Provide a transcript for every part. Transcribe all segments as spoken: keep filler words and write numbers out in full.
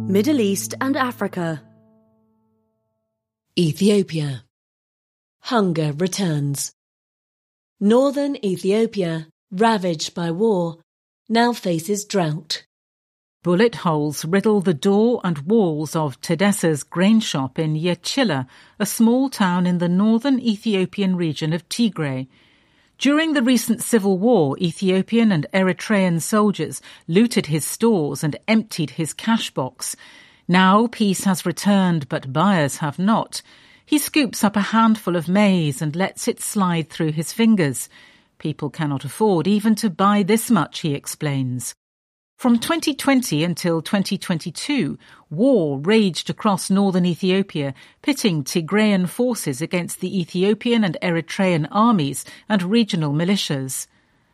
Middle East and Africa. Ethiopia. Hunger returns. Northern Ethiopia, ravaged by war, now faces drought. Bullet holes riddle the door and walls of Tedessa's grain shop in Yechila, a small town in the northern Ethiopian region of Tigray. During the recent civil war, Ethiopian and Eritrean soldiers looted his stores and emptied his cash box. Now peace has returned, but buyers have not. He scoops up a handful of maize and lets it slide through his fingers. People cannot afford even to buy this much, he explains. From twenty twenty until twenty twenty-two, war raged across northern Ethiopia, pitting Tigrayan forces against the Ethiopian and Eritrean armies and regional militias.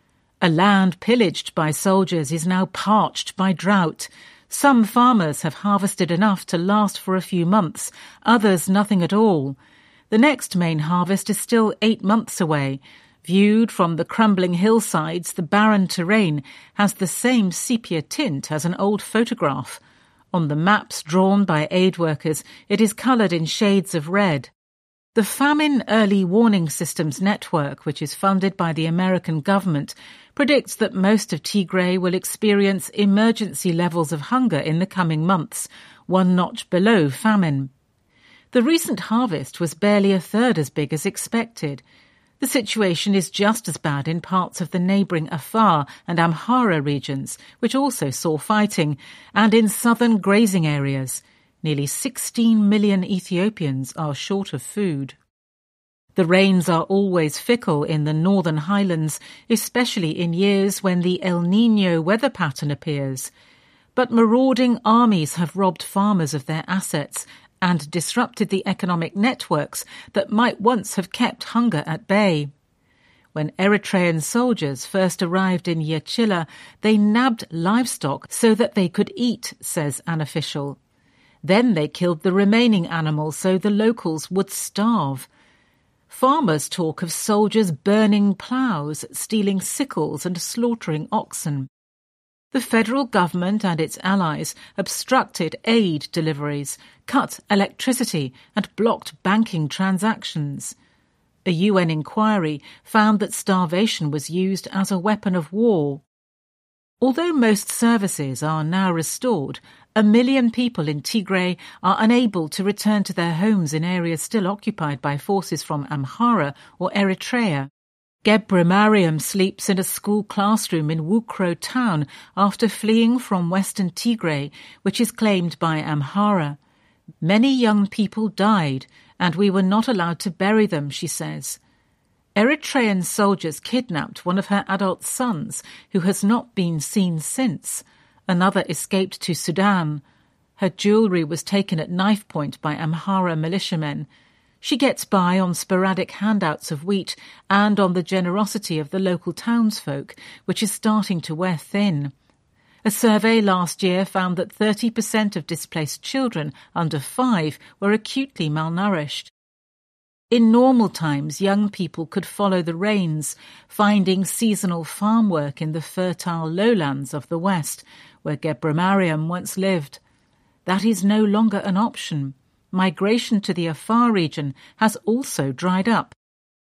A land pillaged by soldiers is now parched by drought. Some farmers have harvested enough to last for a few months, others nothing at all. The next main harvest is still eight months away. Viewed from the crumbling hillsides, the barren terrain has the same sepia tint as an old photograph. On the maps drawn by aid workers, it is coloured in shades of red. The Famine Early Warning Systems Network, which is funded by the American government, predicts that most of Tigray will experience emergency levels of hunger in the coming months, one notch below famine. The recent harvest was barely a third as big as expected. The situation is just as bad in parts of the neighbouring Afar and Amhara regions, which also saw fighting, and in southern grazing areas. Nearly sixteen million Ethiopians are short of food. The rains are always fickle in the northern highlands, especially in years when the El Niño weather pattern appears. But marauding armies have robbed farmers of their assets and disrupted the economic networks that might once have kept hunger at bay. When Eritrean soldiers first arrived in Yechila, they nabbed livestock so that they could eat, says an official. Then they killed the remaining animals so the locals would starve. Farmers talk of soldiers burning ploughs, stealing sickles and slaughtering oxen. The federal government and its allies obstructed aid deliveries, cut electricity and blocked banking transactions. A U N inquiry found that starvation was used as a weapon of war. Although most services are now restored, a million people in Tigray are unable to return to their homes in areas still occupied by forces from Amhara or Eritrea. Gebre Mariam sleeps in a school classroom in Wukro town after fleeing from western Tigray, which is claimed by Amhara. Many young people died, and we were not allowed to bury them, she says. Eritrean soldiers kidnapped one of her adult sons, who has not been seen since. Another escaped to Sudan. Her jewellery was taken at knife point by Amhara militiamen. She gets by on sporadic handouts of wheat and on the generosity of the local townsfolk, which is starting to wear thin. A survey last year found that thirty percent of displaced children under five were acutely malnourished. In normal times, young people could follow the rains, finding seasonal farm work in the fertile lowlands of the west, where Gebre Mariam once lived. That is no longer an option. Migration to the Afar region has also dried up.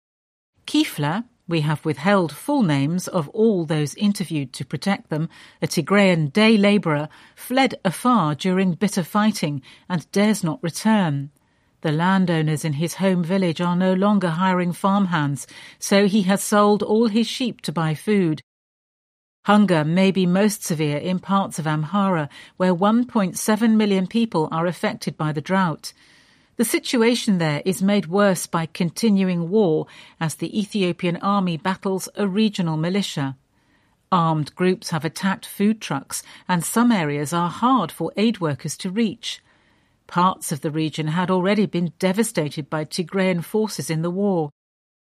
Kifla, we have withheld full names of all those interviewed to protect them, a Tigrayan day labourer, fled Afar during bitter fighting and dares not return. The landowners in his home village are no longer hiring farmhands, so he has sold all his sheep to buy food. Hunger may be most severe in parts of Amhara, where one point seven million people are affected by the drought. The situation there is made worse by continuing war as the Ethiopian army battles a regional militia. Armed groups have attacked food trucks, and some areas are hard for aid workers to reach. Parts of the region had already been devastated by Tigrayan forces in the war.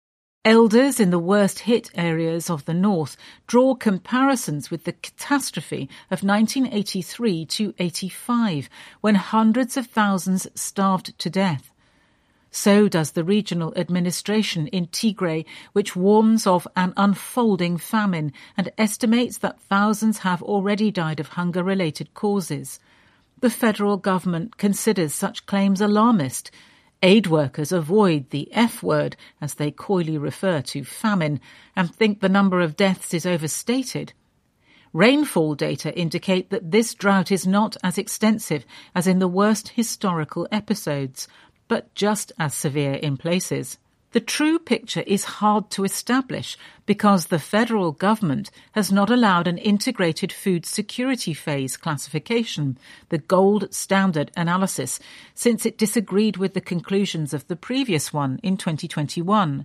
Elders in the worst-hit areas of the north draw comparisons with the catastrophe of nineteen eighty-three to eighty-five, when hundreds of thousands starved to death. So does the regional administration in Tigray, which warns of an unfolding famine and estimates that thousands have already died of hunger-related causes. The federal government considers such claims alarmist. Aid workers avoid the F word, as they coyly refer to famine, and think the number of deaths is overstated. Rainfall data indicate that this drought is not as extensive as in the worst historical episodes, but just as severe in places. The true picture is hard to establish because the federal government has not allowed an integrated food security phase classification, the gold standard analysis, since it disagreed with the conclusions of the previous one in twenty twenty-one.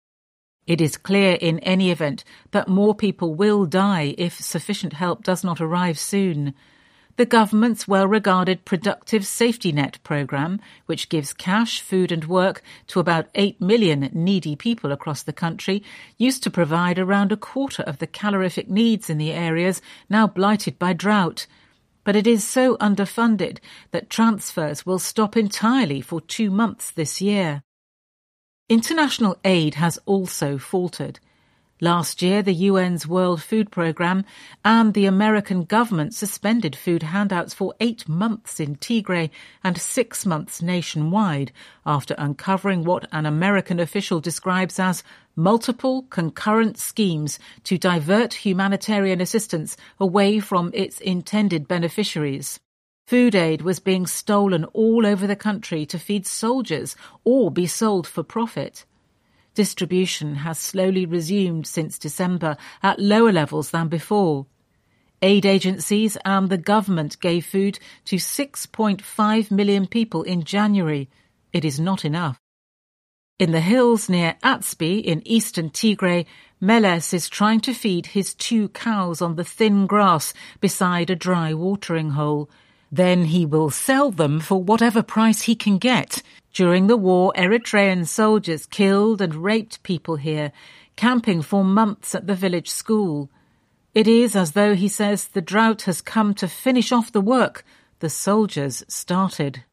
It is clear in any event that more people will die if sufficient help does not arrive soon. The government's well-regarded Productive Safety Net programme, which gives cash, food and work to about eight million needy people across the country, used to provide around a quarter of the calorific needs in the areas now blighted by drought. But it is so underfunded that transfers will stop entirely for two months this year. International aid has also faltered. Last year, the U N's World Food Programme and the American government suspended food handouts for eight months in Tigray and six months nationwide after uncovering what an American official describes as multiple concurrent schemes to divert humanitarian assistance away from its intended beneficiaries. Food aid was being stolen all over the country to feed soldiers or be sold for profit. Distribution has slowly resumed since December at lower levels than before. Aid agencies and the government gave food to six point five million people in January. It is not enough. In the hills near Atsbi in eastern Tigray, Meles is trying to feed his two cows on the thin grass beside a dry watering hole. Then he will sell them for whatever price he can get. During the war, Eritrean soldiers killed and raped people here, camping for months at the village school. It is as though, he says, the drought has come to finish off the work the soldiers started.